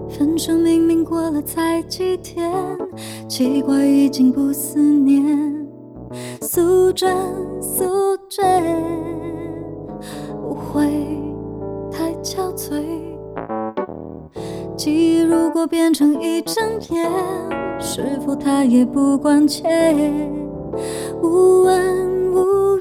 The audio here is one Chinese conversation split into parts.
分手明明过了才几天，奇怪已经不思念，速战速决，不会太憔悴。记忆如果变成一整页，是否他也不关切？无恩无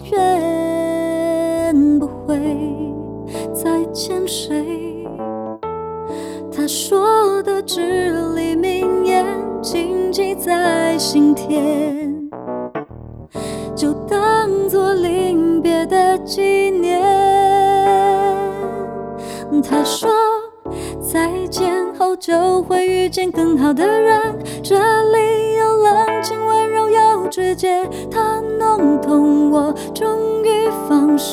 怨，不会再欠谁。他说的至理名言，谨记在心田，就当作临别的纪念。他说再见后就会遇见更好的人，这里有冷静温柔又直接，他弄懂我，终于放手。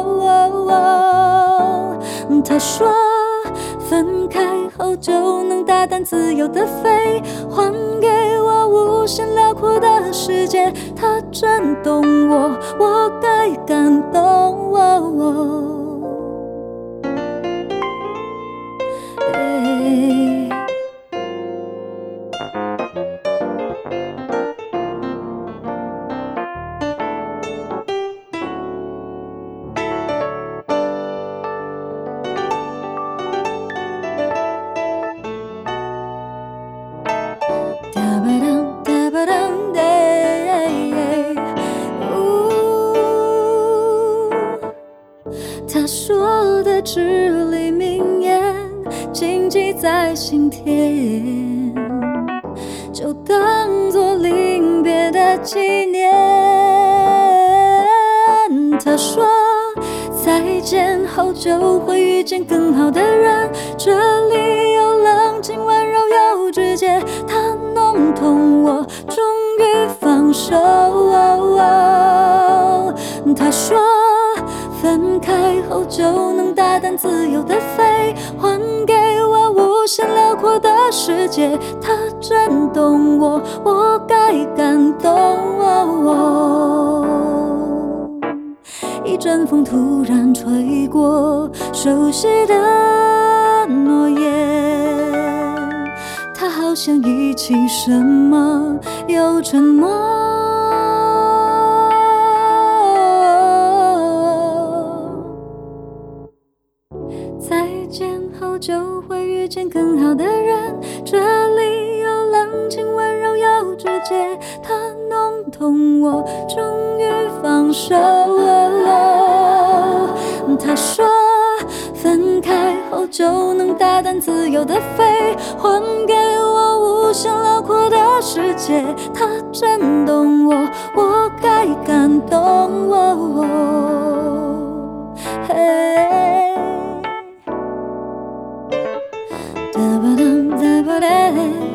他说分开后就能大胆自由的飞，还给我无限辽阔的世界，他真懂我，我该感动。他说的至理名言，谨记在心田，就当作临别的纪念。他说再见后就会遇见更好的人，这里有冷静温柔又直接，他弄懂我，终于放手。他说分开后就能大胆自由的飞，还给我无限辽阔的世界，他真懂我，我该感动。一阵风突然吹过熟悉的诺言，他好像忆起什么又沉默。再见后就会遇见更好的人，这里有冷静温柔又直接，他弄懂我，终于放手。他说分开后就能大胆自由的飞，还给我无限辽阔的世界，他真懂我，我该感动。嘿，哒吧哒哒吧哒。